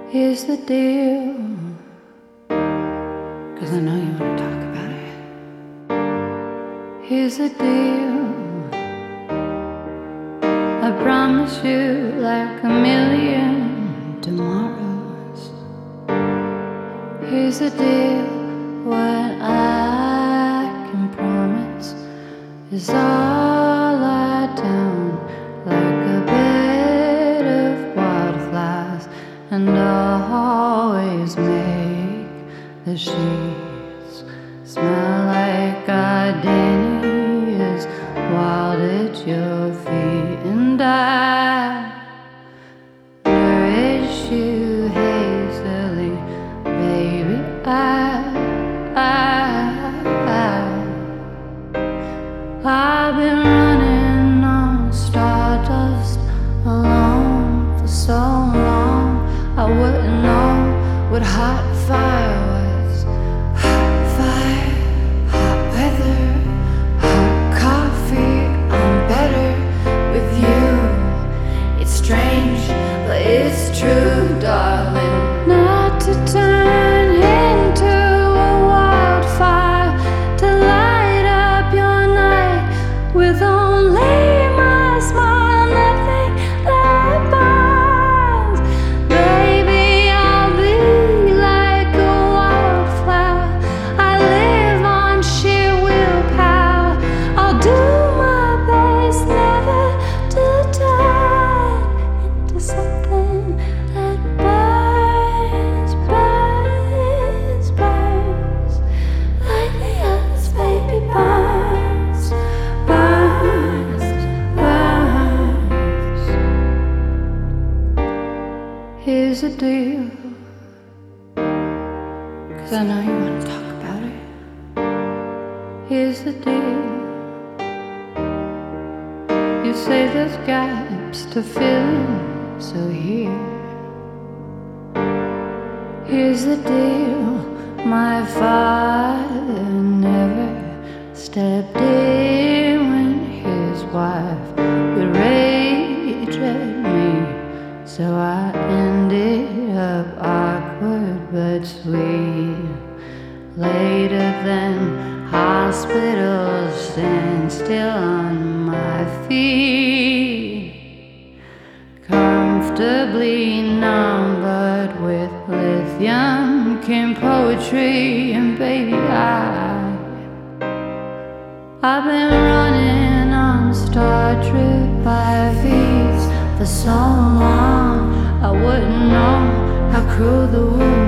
Here's the deal, 'cause I know you want to talk about it. Here's the deal, I promise you like a million tomorrows. Here's the deal, what I can promise is all lie down like a bed of wildflowers, and I'll always make the sheets smell like gardenias wild at your feet, and I nourish you hazily, baby. I've been running on stardust alone for so long, I wouldn't know what hot fire was. Hot fire, hot weather, hot coffee, I'm better with you. It's strange, but it's true, darling. Not to turn into a wildfire, to light up your night with only my smile, nothing that burns. Baby, I'll be like a wildflower, I live on sheer willpower. I'll do my best never to turn into something that burns, burns, burns like the others, baby, burns, burns, burns. Here's the deal, 'cause I know you want to talk about it. Here's the deal, you say there's gaps to fill in, so here's the deal. My father never stepped in when his wife would rage at me, so I ended up awkward but sweet. Later than hospitals, stand still on my feet, comfortably numbered with lithium came poetry, and baby, I've been running on Star Trek by feet for so long, I wouldn't know how cruel the world